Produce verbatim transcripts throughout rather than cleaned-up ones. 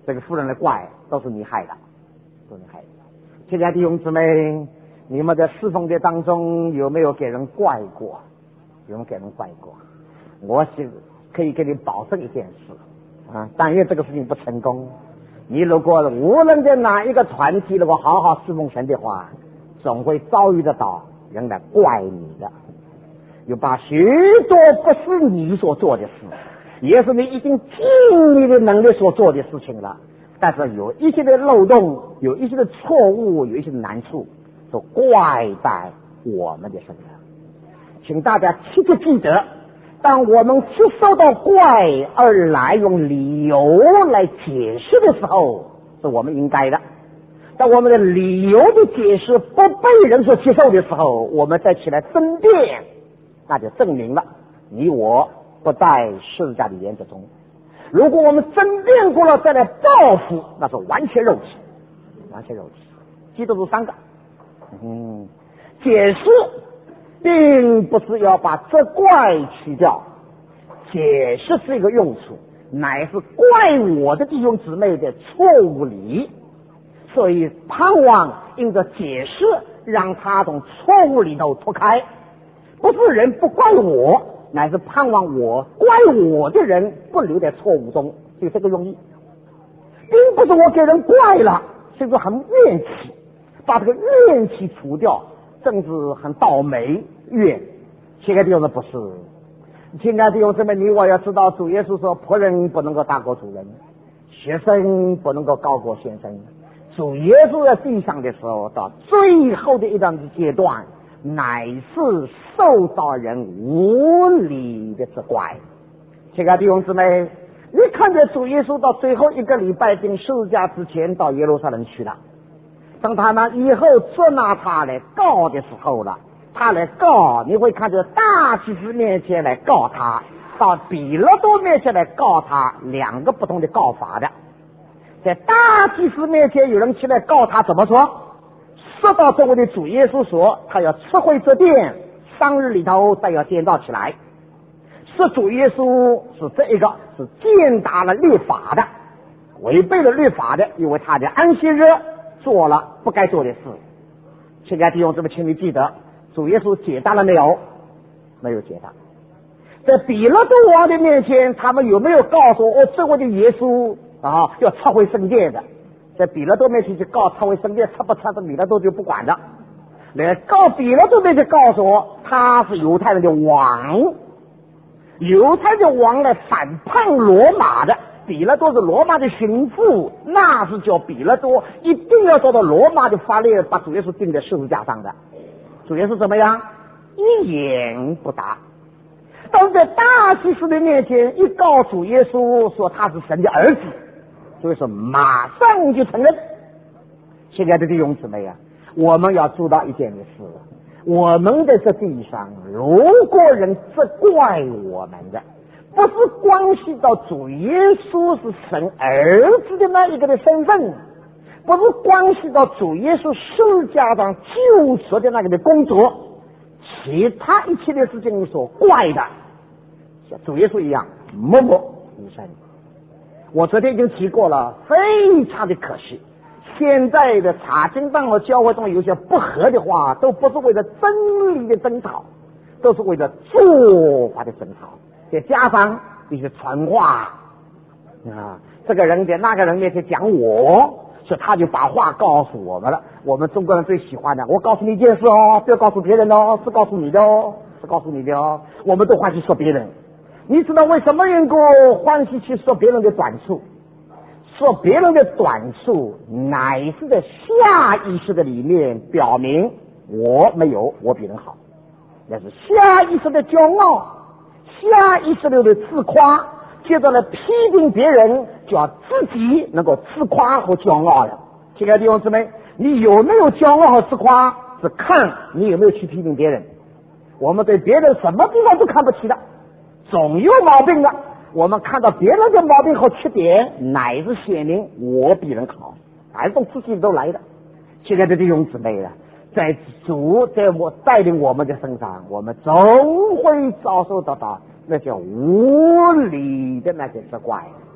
这个夫人的怪都是你害的，都是你害的。亲爱的弟兄姊妹，你们在侍奉的当中有没有给人怪过？有没有给人怪过？我是可以给你保证一件事啊，但愿这个事情不成功，你如果无论在哪一个团体如果好好侍奉神的话，总会遭遇得到人来怪你的，有把许多不是你所做的事，也是你已经尽力的能力所做的事情了，但是有一些的漏洞，有一些的错误，有一些的难处，都怪在我们的身上。请大家切切记得，当我们接受到怪而来用理由来解释的时候，是我们应该的。当我们的理由的解释不被人所接受的时候，我们再起来争辩，那就证明了你我不在释迦的原则中。如果我们争辩过了再来报复，那是完全肉体，完全肉体。记住这三个，嗯，解释并不是要把这怪去掉，解释是一个用处，乃是怪我的弟兄姊妹的错误理，所以盼望因着解释让他从错误里头脱开，不是人不怪我，乃是盼望我怪我的人不留在错误中，就这个用意，并不是我给人怪了，是一个很怨气，把这个怨气除掉，甚至很倒霉怨。亲爱的弟兄不是，亲爱的弟兄姊妹，你我要知道，主耶稣说仆人不能够大过主人，学生不能够高过先生。主耶稣在地上的时候，到最后的一段阶段，乃是受到人无理的责怪。亲爱的弟兄姊妹，你看见主耶稣到最后一个礼拜进十字架之前到耶路撒冷去了，当他们以后捉拿他来告的时候了，他来告，你会看见大祭司面前来告他，到比勒多面前来告他，两个不同的告法的。在大祭司面前有人起来告他，怎么说？说到这位的主耶稣说他要撤回这殿，三日里头再要建造起来。是主耶稣是这一个是践踏了律法的，违背了律法的，因为他的安息日做了不该做的事。现在弟兄姊妹，请你记得，主耶稣解答了没有？没有解答。在比勒多王的面前，他们有没有告诉我这位的耶稣啊要撤回圣殿的？在比勒多面前去告撤回圣殿，撤不撤的比勒多就不管的。来告比勒多面前告诉我他是犹太人的王，犹太的王来反叛罗马的，比勒多是罗马的巡抚，那是叫比勒多一定要照到罗马的法律把主耶稣钉在十字架上的。主耶稣怎么样？一言不答。当在大祭司的面前一告主耶稣说他是神的儿子，所以说马上就承认。亲爱的弟兄姊妹啊，我们要知道一件事，我们在这地上如果人责怪我们的，不是关系到主耶稣是神儿子的那一个的身份，不是关系到主耶稣十字架上救赎的那个的工作，其他一切的事情所怪的像主耶稣一样默默无声。我昨天已经提过了，非常的可惜，现在的查经班和教会中有些不合的话，都不是为了真理的争吵，都是为了做法的争吵，再加上一些传话啊，这个人在那个人面前讲我，所以他就把话告诉我们了。我们中国人最喜欢的，我告诉你一件事哦，不要告诉别人哦，是告诉你的哦，是告诉你的哦。我们都欢喜说别人，你知道为什么缘故欢喜去说别人的短处？说别人的短处乃是在下意识的里面表明我没有我比人好，那是下意识的骄傲，下意识的自夸，接着来批评别人，就要自己能够自夸和骄傲了。亲爱的弟兄姊妹，你有没有骄傲和自夸，是看你有没有去批评别人。我们对别人什么地方都看不起的，总有毛病的。我们看到别人的毛病和缺点，乃是显明我比人好，还是从自己都来的。亲爱的弟兄姊妹啊，在主在我带领我们的身上，我们总会遭受得到那些无理的那些责怪。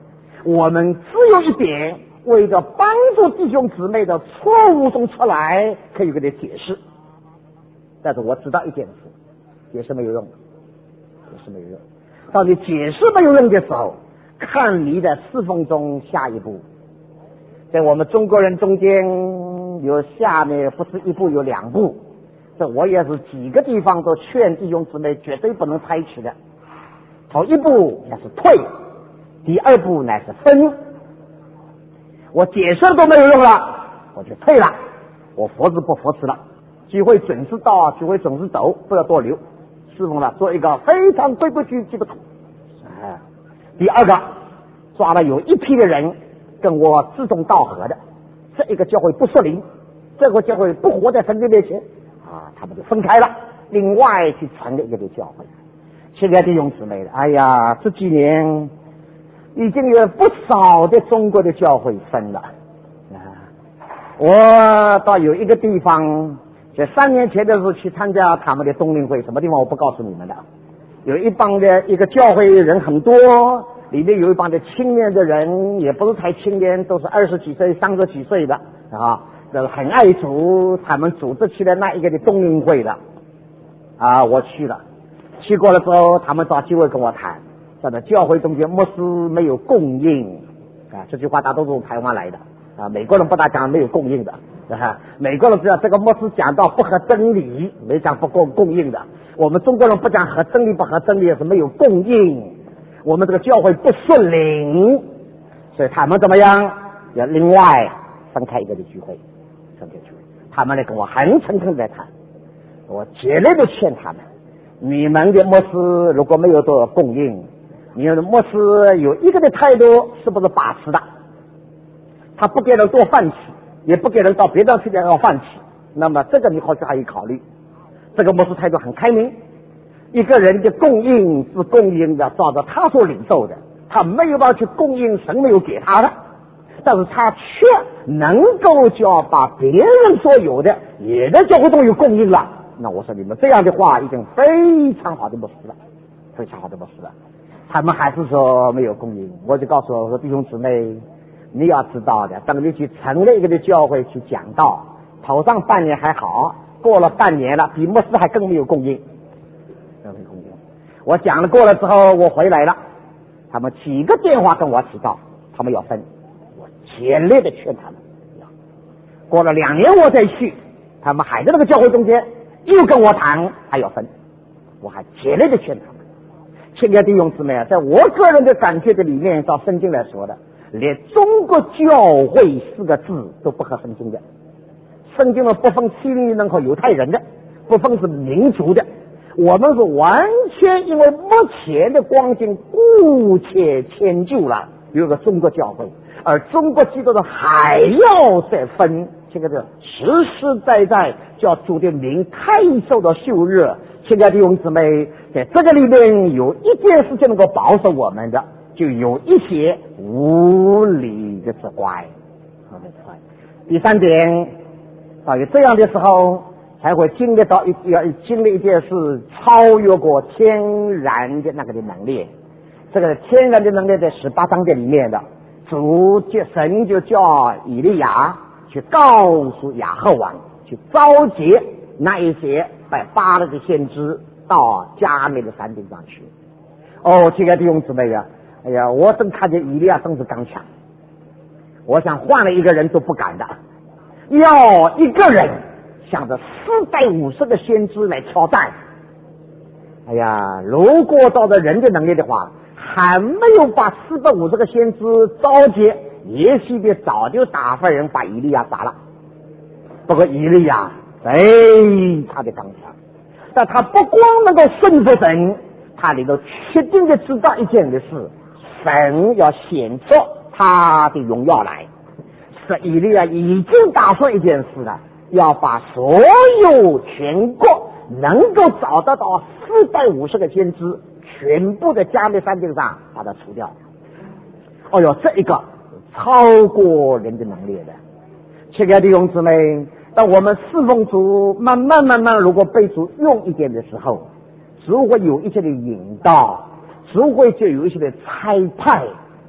我们只有一点，为了帮助弟兄姊妹的错误中出来，可以给他解释。但是我知道一件事，解释没有用，解释没有用。到底解释没有用的时候，看你的侍奉中下一步。在我们中国人中间有下面不是一步有两步，这我也是几个地方都劝弟兄姊妹绝对不能采取的。头一步那是退，第二步乃是分。我解释都没有用了，我就退了，我服侍不服侍了，聚会准时到，聚会准时走，不要多留，侍奉了，做一个非常规规矩矩的徒。啊，第二个抓了有一批的人跟我志同道合的，这一个教会不属灵，这个教会不活在神的面前啊，他们就分开了，另外去成立一个的教会。亲爱的弟兄姊妹，哎呀，这几年已经有不少的中国的教会分了啊！我到有一个地方，在三年前的时候去参加他们的冬令会，什么地方我不告诉你们的。有一帮的一个教会人很多，里面有一帮的青年的人，也不是太青年，都是二十几岁、三十几岁的啊，这很爱主，他们组织起来那一个的冬令会的啊，我去了。去过了之后，他们找机会跟我谈，说的教会中间牧师没有供应啊，这句话大多数从台湾来的啊，美国人不大讲没有供应的啊，美国人知道这个牧师讲到不合真理，没讲不供供应的。我们中国人不讲合真理不合真理，是没有供应。我们这个教会不顺灵，所以他们怎么样？要另外分开一个的聚会，分开聚会。他们来跟我很诚恳在谈，我竭力的劝他们。你们的牧师如果没有多少供应，你们的牧师有一个的态度是不是把持的？他不给人多饭吃，也不给人到别的去要饭吃，那么这个你或许还有考虑。这个牧师态度很开明，一个人的供应是供应的，照着他所领受的，他没有办法去供应神没有给他的，但是他却能够叫把别人所有的也在教会中有供应了。那我说你们这样的话已经非常好的牧师了，非常好的牧师了。他们还是说没有供应，我就告诉我说弟兄姊妹，你要知道的，等你去成立一个的教会去讲道，头上半年还好，过了半年了，比牧师还更没有供应，更没有供应。我讲了过了之后，我回来了，他们几个电话跟我提到，他们要分，我强烈的劝他们。过了两年我再去，他们还在那个教会中间又跟我谈还要分，我还强烈的劝他们。亲爱的弟兄姊妹啊，在我个人的感觉的里面，照圣经来说的，连中国教会四个字都不合圣经的。圣经的不分希律人和犹太人的，不分是民族的，我们是完全因为目前的光景姑且迁就了有个中国教会，而中国基督的还要再分，这个是实实在在叫主的名太受到羞辱。亲爱的弟兄姊妹，在这个里面有一件事情能够保守我们的，就有一些无理的之怪。第三点，到有这样的时候，才会经历到一要经历一件事，超越过天然的那个的能力。这个天然的能力在十八章的里面的，主就神就叫以利亚去告诉亚哈王，去召集那一些拜巴勒的先知到加美的山顶上去。哦，亲爱的弟兄姊妹啊，哎呀，我真看见以利亚真是刚强，我想换了一个人都不敢的，要一个人想着四百五十个先知来挑战。哎呀，如果照着人的能力的话，还没有把四百五十个先知召集，也许的早就打发人把以利亚杀了。不过以利亚非常的刚强，但他不光能够顺服神，他里头确定的知道一件的事，神要显出他的荣耀来。是以利亚已经打算一件事了，要把所有全国能够找得到四百五十个先知全部的加美山顶上把它除掉。哦哟，这一个超过人的能力的。亲爱的弟兄姊妹，当我们侍奉主慢慢慢慢如果被主用一点的时候，只会有一些的引导，只会就有一些的差派，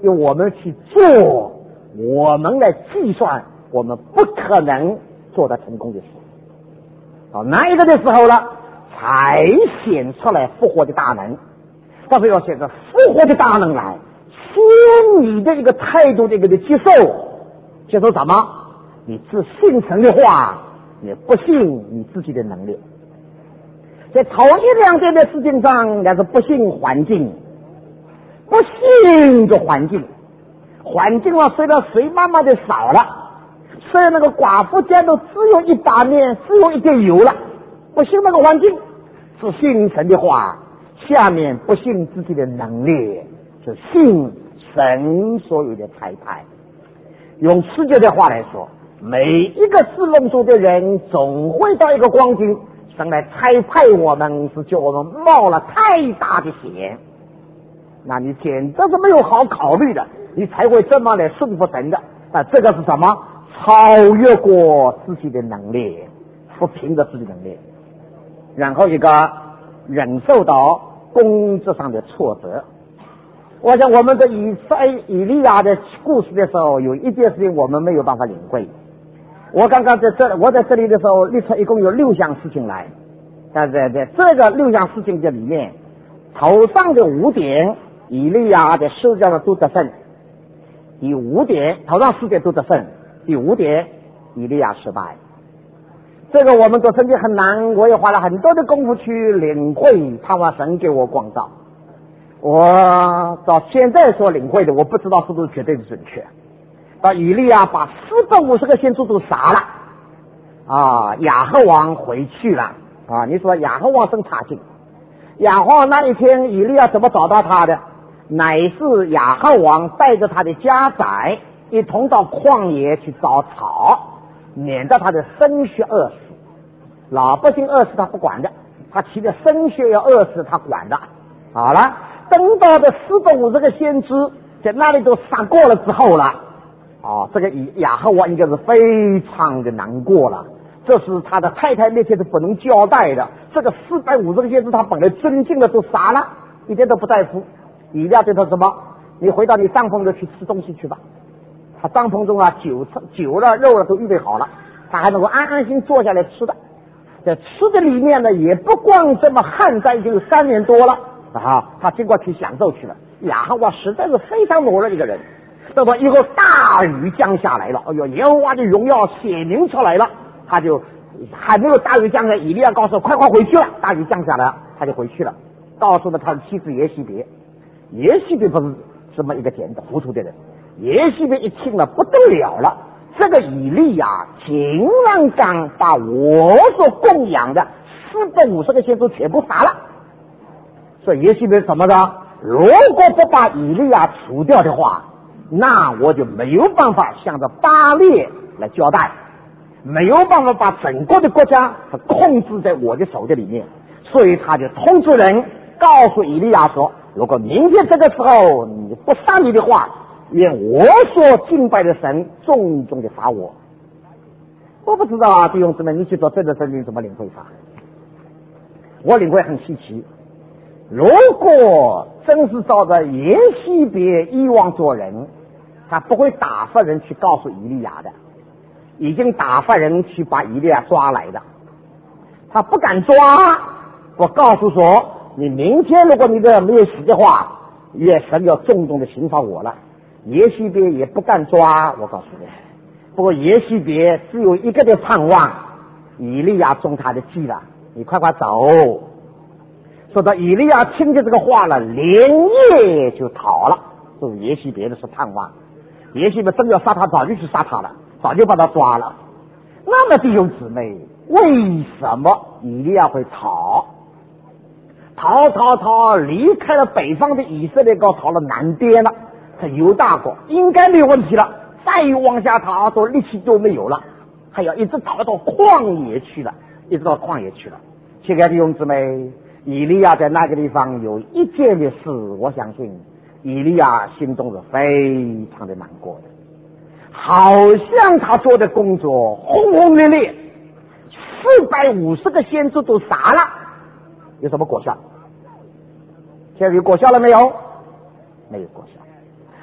由我们去做，我们来计算我们不可能做得成功的事。到那一个的时候了，才显出来复活的大能。但是要显出复活的大能来，先你的一个态度的一个的接受，接受什么？你只信神的话，你不信你自己的能力。在头一两件的事情上，那是不信环境，不信这环境，环境啊，随着水慢慢的少了，虽然那个寡妇家都只有一把面，只有一点油了，不信那个环境，只信神的话，下面不信自己的能力，是信神所有的裁判。用世界的话来说，每一个侍奉主的人总会到一个光景，神来裁判我们，是叫我们冒了太大的险。那你简直是没有好考虑的，你才会这么来顺服神的。那这个是什么？超越过自己的能力，不凭着自己的能力。然后一个忍受到工作上的挫折。我想我们在以赛以利亚的故事的时候，有一件事情我们没有办法领会。我刚刚在这我在这里的时候列出一共有六项事情来，但是在这个六项事情的里面，头上的五点以利亚的受教的都得胜，第五点头上四点都得胜，第五点以利亚失败。这个我们做圣经很难，我也花了很多的功夫去领会，盼望神给我光照。我到现在所领会的，我不知道是不是绝对的准确。到以利亚把四百五十个先知都杀了啊，亚哈王回去了啊。你说亚哈王生差劲，亚哈王那一天以利亚怎么找到他的？乃是亚哈王带着他的家宰一同到旷野去找草，免得他的生血饿死。老百姓饿死他不管的，他骑着生血要饿死他管的。好了，等到的四百五十个先知在那里都杀过了之后了，哦，这个亚哈王应该是非常的难过了。这是他的太太面前是不能交代的。这个四百五十个先知他本来尊敬的都杀了，一点都不在乎。以利亚对他什么？你回到你帐篷里去吃东西去吧。他帐篷中啊，酒酒了肉了都预备好了，他还能够安安心坐下来吃的。在吃的里面呢，也不光这么旱灾，已经有三年多了啊，他经过去享受去了。亚哈王实在是非常懦弱的一个人。那么以后大雨降下来了，哎呦，耶和华的荣耀显明出来了，他就还没有大雨降下来，以利亚告诉快快回去了。大雨降下来了，他就回去了，告诉了他的妻子耶西别。耶西别不是这么一个简单糊涂的人，耶西别一听了不得了了，这个以利亚竟然敢把我所供养的四百五十个先知全部杀了。所以耶西别怎么的？如果不把以利亚除掉的话，那我就没有办法向着巴列来交代，没有办法把整个的国家控制在我的手的里面。所以他就通知人告诉以利亚说，如果明天这个时候你不杀你的话，愿我所敬拜的神重重的罚我。我不知道啊，弟兄姊妹，你去做这个事情怎么领会法？我领会很稀奇。如果真是照着耶西别以往做人，他不会打发人去告诉以利亚的，已经打发人去把以利亚抓来的。他不敢抓，我告诉说，你明天如果你这没有死的话，愿神要重重的刑罚我了。耶西别也不敢抓，我告诉你。不过耶西别只有一个的盼望，以利亚中他的计了，你快快走。说到以利亚听见这个话了，连夜就逃了。这是耶西别的是盼望，耶西别真要杀他，早就去杀他了，早就把他抓了。那么弟兄姊妹，为什么以利亚会逃？逃逃逃，离开了北方的以色列国，逃了南边了，在犹大国应该没有问题了。再往下逃，都力气都没有了，还要一直逃到旷野去了，一直到旷野去了。亲爱的弟兄姊妹，以利亚在那个地方有一件的事，我相信以利亚心中是非常的难过的，好像他做的工作轰轰烈烈，四百五十个先知都杀了，有什么果效？现在有果效了没有？没有果效。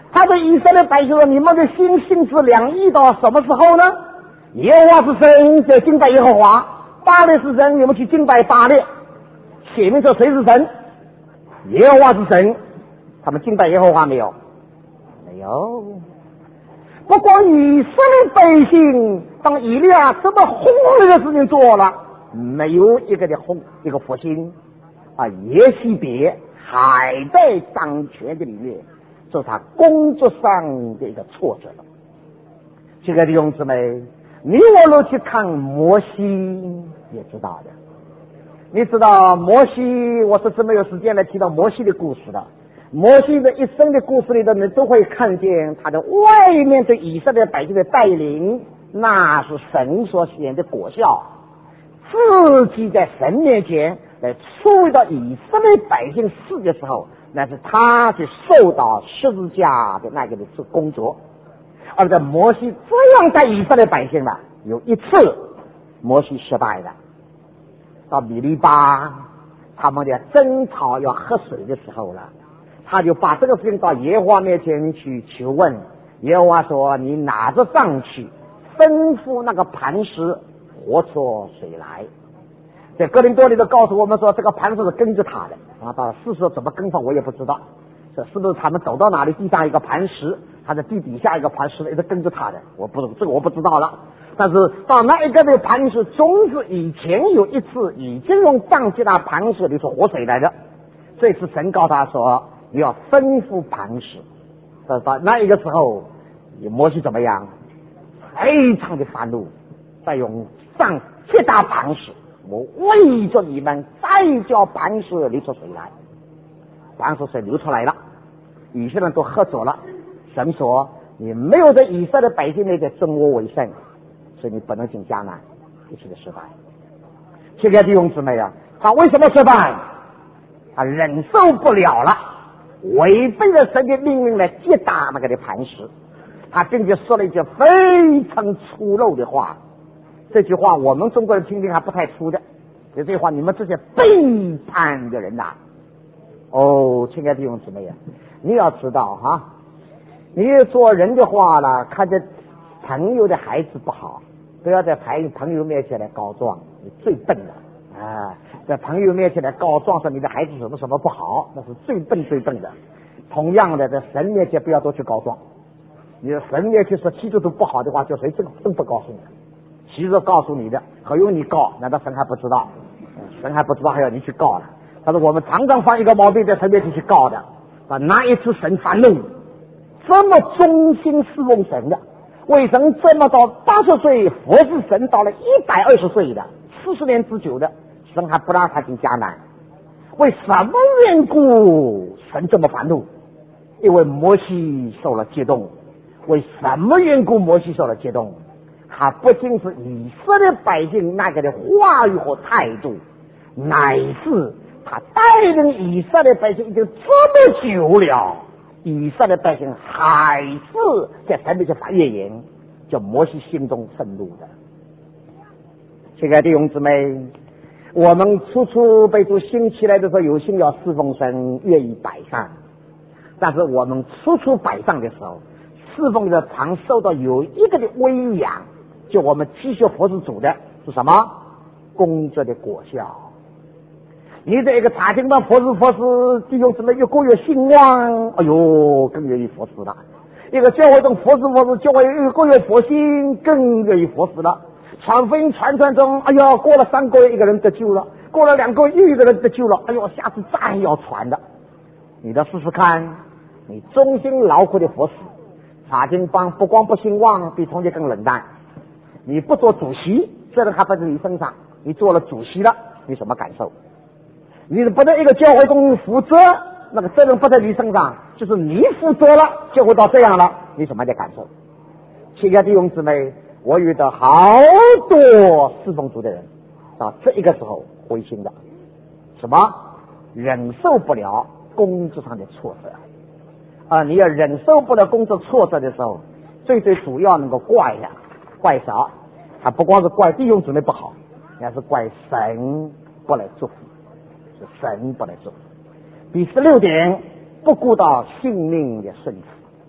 他对以色列百姓说：你们的心性质两异到什么时候呢？耶和华是神，就敬拜耶和华；巴列是神，你们去敬拜巴列。写明说谁是神？耶和华是神。他们敬拜耶和华没有？没有。不光以色列百姓，当以利亚这么轰烈的事情做了，没有一个的轰一个复兴啊，耶西别还在掌权的里面，这是他工作上的一个挫折。亲爱的弟兄姊妹，你我若去看摩西也知道的。你知道摩西，我这次没有时间来提到摩西的故事了。摩西的一生的故事里头，你都会看见他的外面对以色列百姓的带领，那是神所显的果效。自己在神面前来处理到以色列百姓事的时候，那是他去受到十字架的那个的工作。而在摩西这样带以色列百姓呢，有一次摩西失败了。到米利巴，他们的争吵要喝水的时候了，他就把这个事情到耶和华面前去求问。耶和华说：你拿着杖去，吩咐那个磐石活出水来。在哥林多里头告诉我们说，这个磐石是跟着他的啊，到事实怎么跟上我也不知道，这是不是他们走到哪里地上一个磐石，他在地底下一个磐石一直跟着他的，我不这个我不知道了。但是到那一个的磐石，总是以前有一次已经用杖击那磐石里是活水来的，这次神告他说你要吩咐磐石。到那一个时候，摩西怎么样？非常的烦怒，再用杖击打磐石，我为着你们再叫磐石流出水来。磐石水流出来了，以色列人都喝走了。神说你没有在以色列百姓面前尊我为圣，所以你不能进迦南，一切的失败。亲爱的弟兄姊妹啊，他为什么失败？他忍受不了了，违背了神的命令来击打那个的磐石。他并且说了一句非常粗陋的话，这句话我们中国人听听还不太粗的，这句话你们这些背叛的人呐、啊！哦，亲爱的弟兄姊妹啊，你要知道哈、啊，你做人的话呢，看着朋友的孩子不好，不要在朋友面前来告状，你最笨的啊！在朋友面前来告状说你的孩子什么什么不好，那是最笨最笨的。同样的，在神面前不要多去告状。你的神面前说基督徒不好的话，叫谁真真不高兴的？其实告诉你的，可用你告，难道神还不知道？神还不知道还要你去告了？但是我们常常犯一个毛病，在神面前去告的，啊，那一次神发怒，这么忠心侍奉神的，为神这么到八十岁服侍神到了一百二十岁的四十年之久的，神还不让他进迦南，为什么缘故神这么烦怒？因为摩西受了激动。为什么缘故摩西受了激动？他不仅是以色列百姓那个的话语和态度，乃是他带领以色列百姓已经这么久了，以色列百姓还是在神面前发怨言，叫摩西心中愤怒的。亲爱的弟兄姊妹，我们初初被主兴起来的时候，有心要侍奉神，愿意摆上，但是我们初初摆上的时候，侍奉的常受到有一个的微养，就我们继续服侍主的是什么？工作的果效。你在一个茶厅上服侍服侍，弟兄姊妹越过越兴旺，哎呦，更愿意服侍了。一个教会中服侍服侍，教会越过越佛心，更愿意服侍了。传福音传传中，哎呦，过了三个月一个人得救了，过了两个月又一个人得救了，哎呦，下次再要传的。你的试试看，你忠心劳苦的服侍，茶经帮不光不兴旺，比从前更冷淡。你不做主席，责任还不在你身上，你做了主席了，你什么感受？你不在一个教会中负责，那个责任不在你身上，就是你负责了，教会到这样了，你什么的感受？亲爱的弟兄姊妹，我遇到好多侍奉主的人，到这一个时候灰心的，什么忍受不了工作上的挫折啊！你要忍受不了工作挫折的时候，最最主要能够怪呀，怪啥？他不光是怪弟兄姊妹不好，也是怪神不来祝福，是神不来祝福。第十六点，不顾到性命的顺服。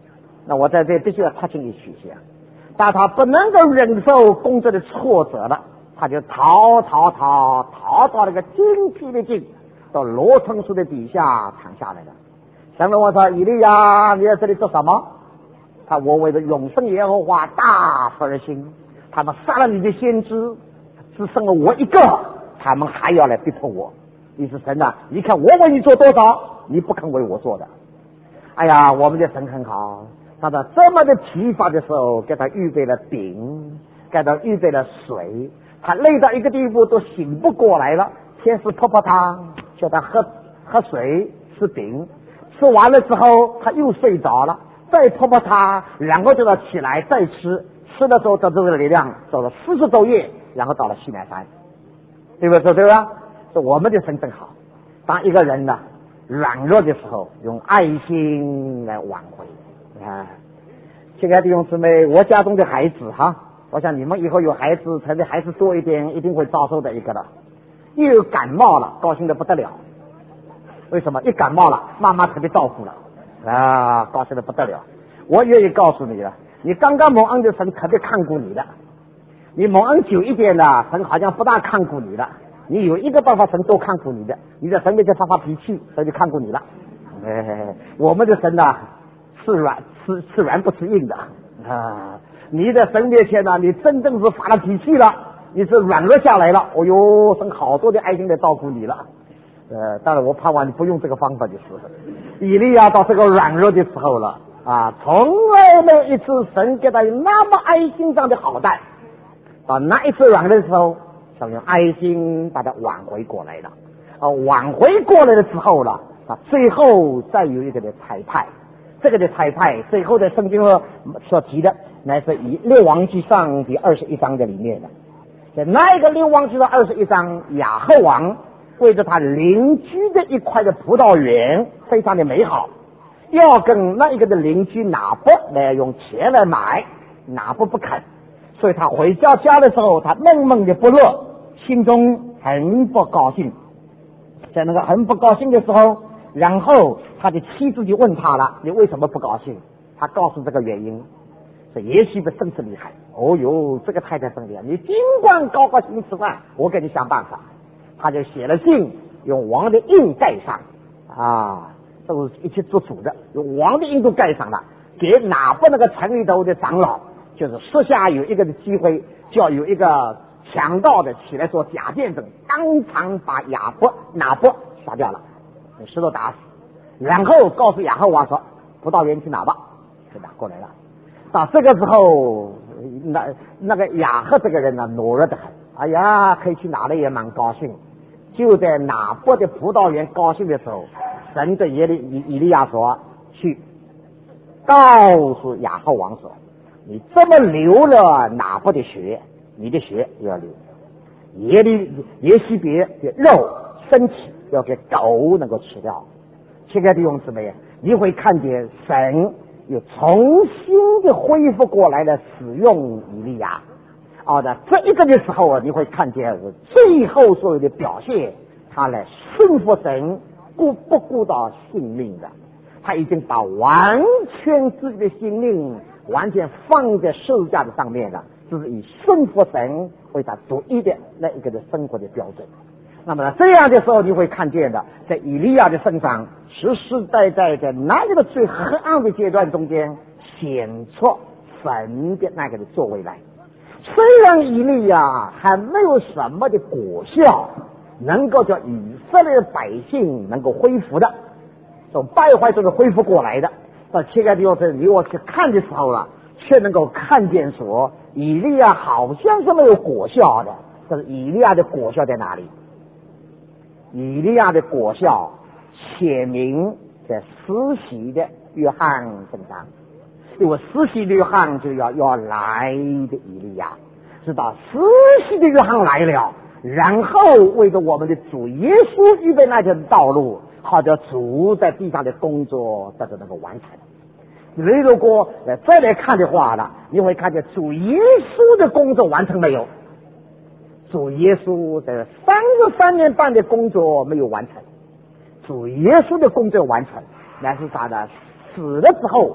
那我在这必须要插进一句下，当他不能够忍受工作的挫折了，他就逃逃逃逃到那个精辟的境，到罗藤树的底下躺下来了。神问我说：“以利亚，你在这里做什么？”他我为了永生耶和华大发热心，他们杀了你的先知，只剩了我一个，他们还要来逼迫我。你是神啊，你看我为你做多少，你不肯为我做的。哎呀，我们的神很好，他在这么的疲乏的时候，给他预备了饼，给他预备了水，他累到一个地步都醒不过来了，先是泡泡汤，叫他喝喝水吃饼，吃完了之后他又睡着了，再泡泡汤，然后就要起来再吃，吃的时候他这个力量走了四十多夜，然后到了西奈山，对不对？对吧？说我们的神真好，当一个人呢软弱的时候，用爱心来挽回啊！亲爱的弟兄姊妹，我家中的孩子哈，我想你们以后有孩子，特别孩子多一点，一定会遭受的一个了。一有感冒了，高兴的不得了。为什么？一感冒了，妈妈特别照顾了啊，高兴的不得了。我愿意告诉你了，你刚刚蒙恩的神特别看顾你的，你蒙恩久一点了，神好像不大看顾你了。你有一个办法，神都看顾你的，你在神面前发发脾气，神就看顾你了。哎，我们的神呐、啊，吃软吃吃软不吃硬的啊！你在神面前呢、啊，你真正是发了脾气了，你是软弱下来了。哦哟，神好多的爱心来照顾你了。呃，当然我盼望你不用这个方法就是。以利亚到这个软弱的时候了啊，从来没有一次神给他有那么爱心上的好待。到那一次软弱的时候，想用爱心把它挽回过来了。啊，挽回过来了之后了，啊，最后再有一个的裁判。这个的裁判最后的圣经所提的，乃是以列王记上第二十一章的里面的。在那一个列王记的二十一章，亚赫王为着他邻居的一块的葡萄园非常的美好，要跟那一个的邻居拿伯来用钱来买，拿伯不肯，所以他回到家的时候，他闷闷的不乐，心中很不高兴。在那个很不高兴的时候，然后他的妻子就问他了：“你为什么不高兴？”他告诉这个原因，说也许的真是厉害。哦哟，这个太太真厉害，你尽管高高兴吃饭，我给你想办法。他就写了信，用王的印盖上啊，都是一起做主的，用王的印都盖上了，给哪不那个城里头的长老，就是私下有一个的机会，叫有一个强盗的起来做假见证，当场把亚伯拿伯杀掉了，用石头打死，然后告诉亚赫王说：“葡萄园去拿吧。”就拿过来了。到这个时候，那那个亚赫这个人呢，懦弱的很，哎呀，可以去拿了也蛮高兴。就在拿伯的葡萄园高兴的时候，神对耶利以以利亚说：“去告诉亚赫王说，你这么流了拿伯的血，你的血要流。耶利耶西别的肉身体要给狗能够吃掉。”亲爱的弟兄姊妹，你会看见神又重新的恢复过来了，使用以利亚。好的，这一个的时候啊，你会看见最后所有的表现，他来顺服神，顾不顾到性命的，他已经把完全自己的性命完全放在十字架的上面了，就是以顺服神为他独一的那一个的生活的标准。那么呢，这样的时候你会看见的，在以利亚的身上，实实在在在那个最黑暗的阶段中间显出神的那个的作为来。虽然以利亚还没有什么的果效，能够叫以色列的百姓能够恢复的，从败坏中的恢复过来的，到切开的又是你我去看的时候了，却能够看见说，以利亚好像是没有果效的。但是以利亚的果效在哪里？以利亚的果效显明在施洗的约翰身上，因为施洗的约翰就要要来的以利亚，直到施洗的约翰来了，然后为着我们的主耶稣预备那条道路，好叫主在地上的工作得到能够完成。你如果再来看的话呢，你会看见主耶稣的工作完成没有？主耶稣在三十三年半的工作没有完成，主耶稣的工作完成，乃是啥呢？死了之后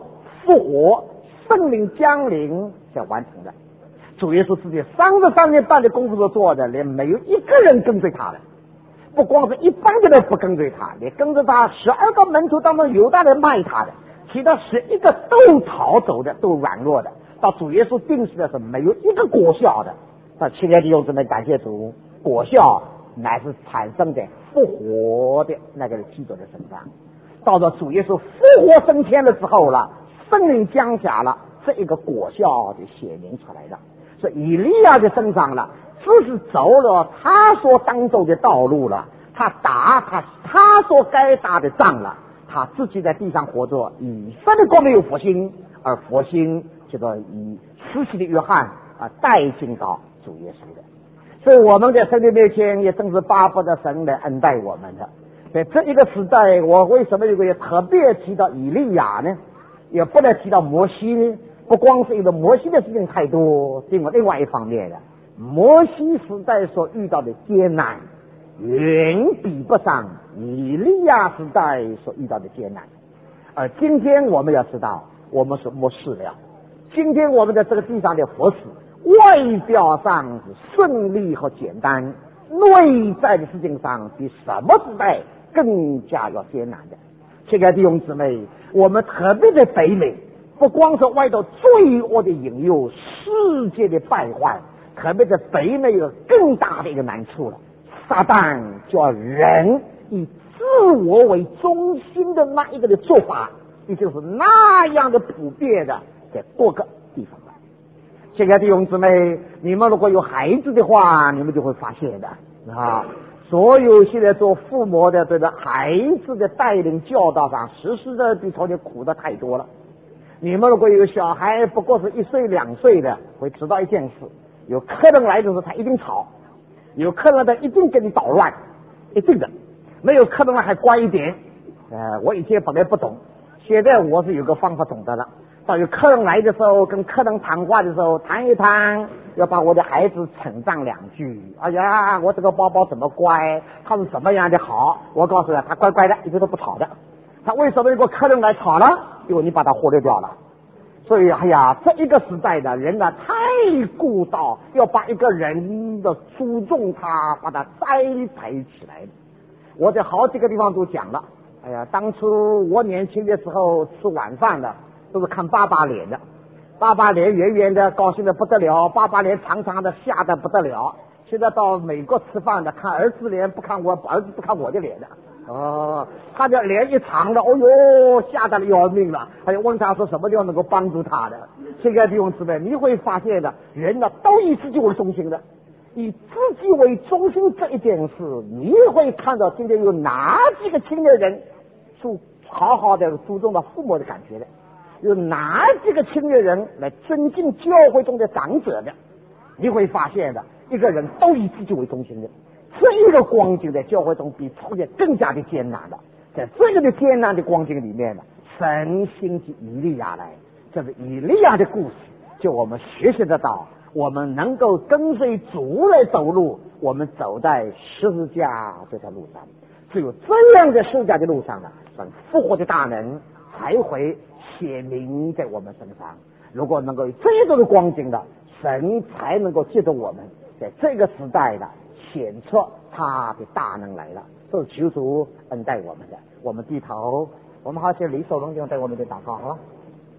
复活、圣灵降临才完成的。主耶稣自己三十三年半的功夫都做的，连没有一个人跟随他的。不光是一般的人不跟随他，连跟着他十二个门徒当中犹大人卖他的，其他十一个都逃走的，都软弱的。到主耶稣定死的时候，没有一个果效的。那亲爱的弟兄姊妹，感谢主，果效乃是产生在复活的那个基督的身上。到了主耶稣复活升天的时候了，圣灵降下了，这一个果效就显明出来了。所以以利亚的身上了，只是走了他所当走的道路了，他打他他所该打的仗了，他自己在地上活着，以色列国没有复兴，而复兴这个以施洗的约翰啊带进到主耶稣的。所以我们在神的面前也正是巴不得神来恩待我们的。在这一个时代，我为什么有个特别提到以利亚呢？也不能提到摩西呢？不光是因为摩西的事情太多，另外另外一方面的，摩西时代所遇到的艰难，远比不上以利亚时代所遇到的艰难。而今天我们要知道，我们是末世了。今天我们在这个地上的服侍，外表上是顺利和简单，内在的事情上比什么时代更加要艰难的。亲爱的弟兄姊妹，我们特别在北美，不光是外头罪恶的引诱，世界的败坏，特别在北美有更大的一个难处了。撒旦叫人以自我为中心的那一个的做法，也就是那样的普遍的在各个地方了。亲爱的弟兄姊妹，你们如果有孩子的话，你们就会发现的啊。所有现在做父母的对着孩子的带领教导上，实施的比从前苦的太多了。你们如果有小孩不过是一岁两岁的，会知道一件事，有客人来的时候他一定吵，有客人的一定给你捣乱，一定的。没有客人来还乖一点。呃，我以前本来不懂，现在我是有个方法懂得了。到有客人来的时候，跟客人谈话的时候，谈一谈，要把我的孩子称赞两句。哎呀，我这个宝宝怎么乖，他是怎么样的好。我告诉他，他乖乖的，一直都不吵的。他为什么如果客人来吵了？因为你把他忽略掉了。所以，哎呀，这一个时代的人啊，太顾到要把一个人的注重他，把他栽培起来。我在好几个地方都讲了。哎呀，当初我年轻的时候吃晚饭的。都是看爸爸脸的，爸爸脸圆圆的，高兴的不得了；爸爸脸长长的，吓得不得了。现在到美国吃饭的，看儿子脸不看我，儿子不看我的脸的。哦，他的脸一长的，哦哟，吓得要命了。还有问他说什么地方能够帮助他的？现在弟兄姊妹，你会发现的，人呢都以自己为中心的，以自己为中心这一件事，你会看到今天有哪几个青年人是好好的注重到父母的感觉的？有哪几个青年人来尊敬教会中的长者的？你会发现的，一个人都以自己为中心的。这一个光景在教会中比从前更加的艰难了。在这个的艰难的光景里面呢，神兴起以利亚来，这是以利亚的故事，就我们学习得到，我们能够跟随主来走路，我们走在十字架这条路上。只有这样的十字架的路上呢，神复活的大能才会显明在我们身上。如果能够有这种的光景的，神才能够借着我们在这个时代的显出他的大能来了。这是求主恩待我们的。我们低头，我们好像李守龙就带我们的祷告好了。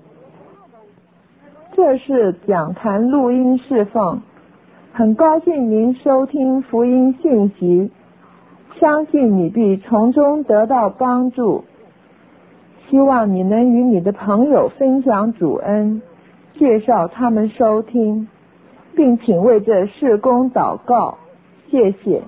这是讲坛录音释放，很高兴您收听福音信息，相信你必从中得到帮助。希望你能与你的朋友分享主恩，介绍他们收听，并请为这事工祷告。谢谢。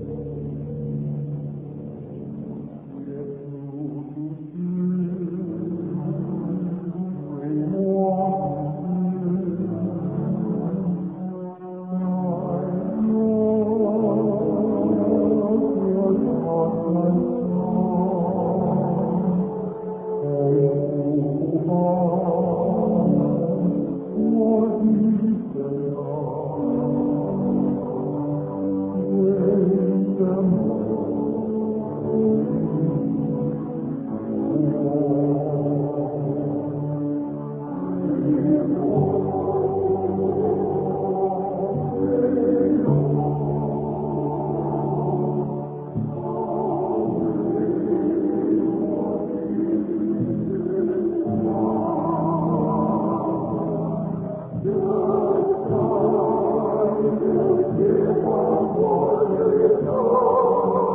我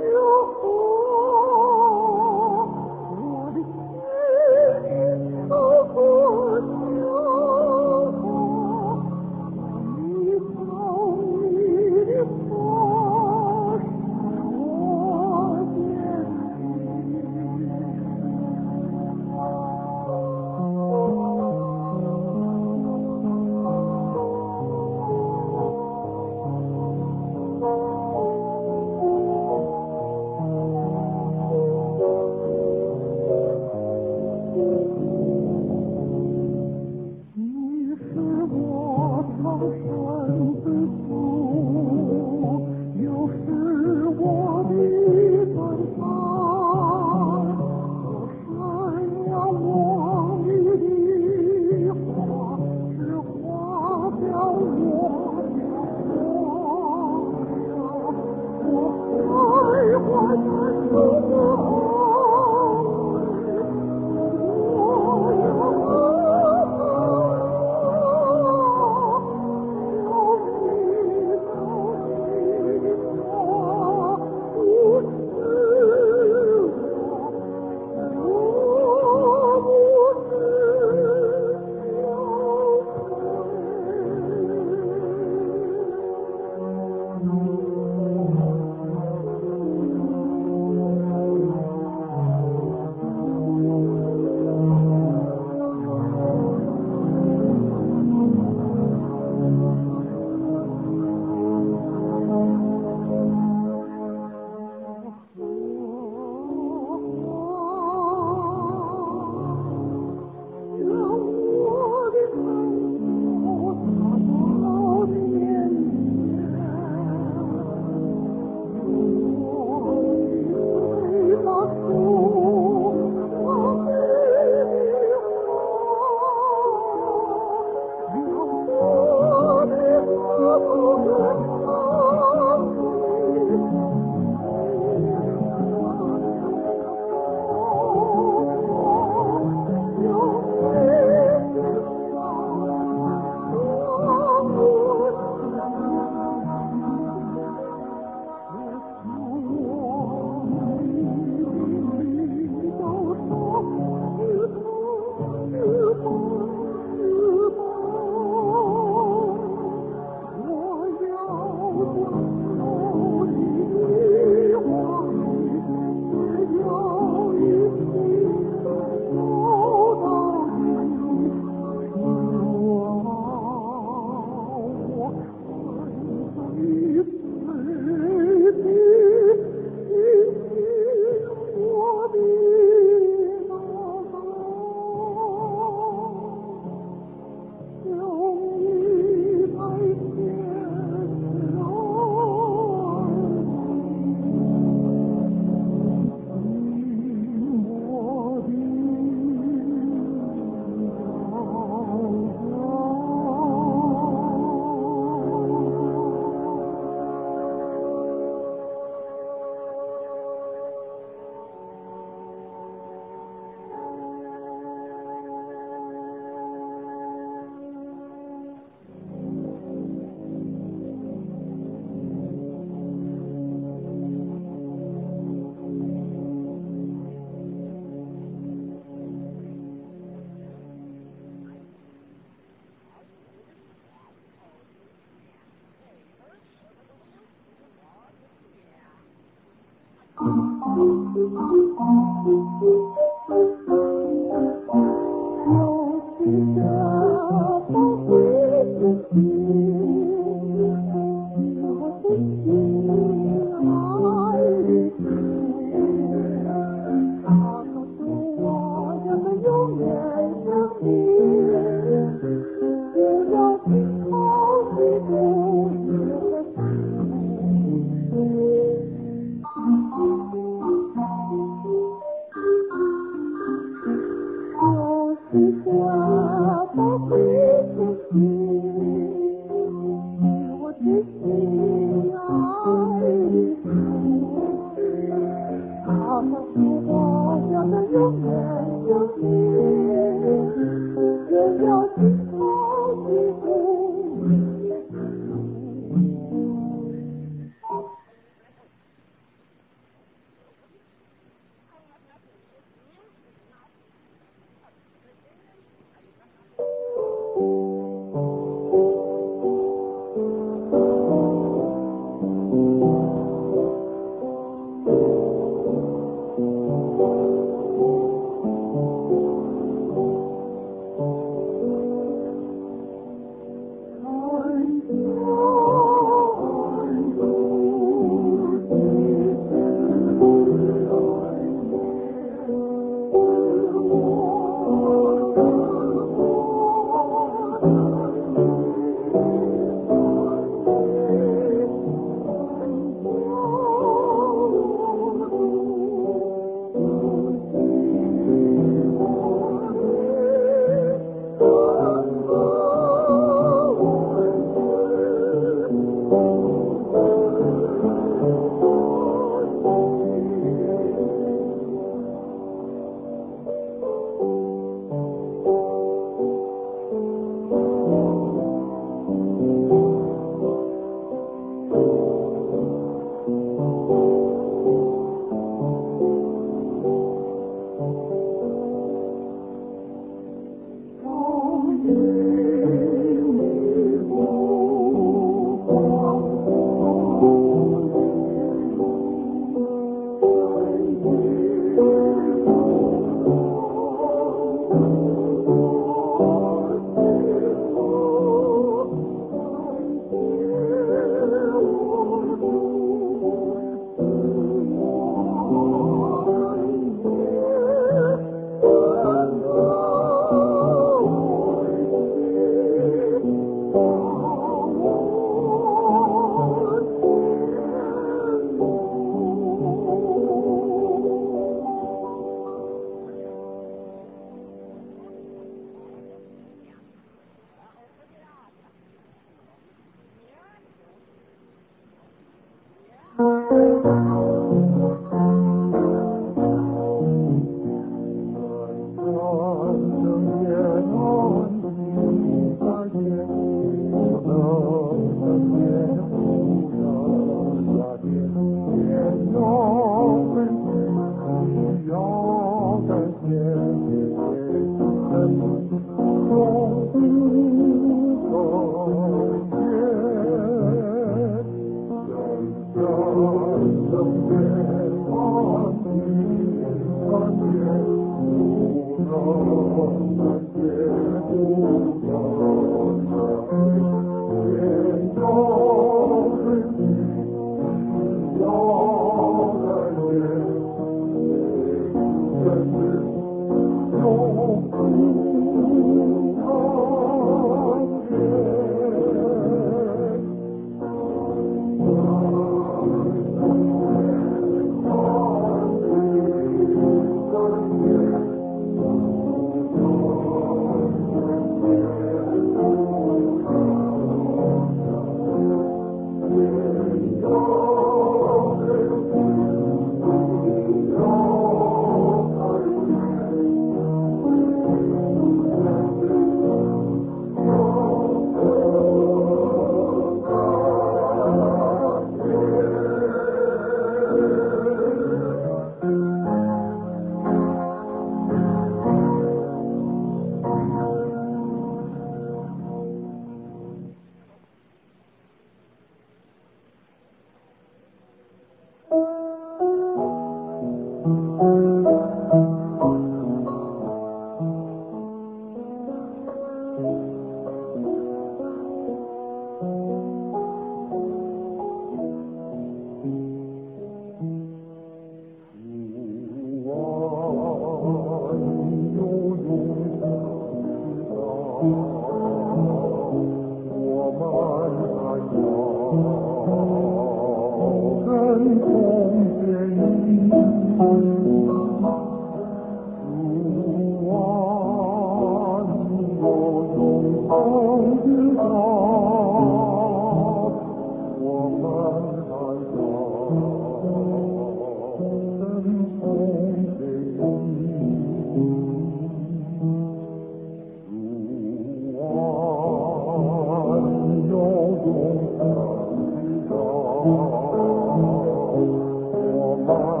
我。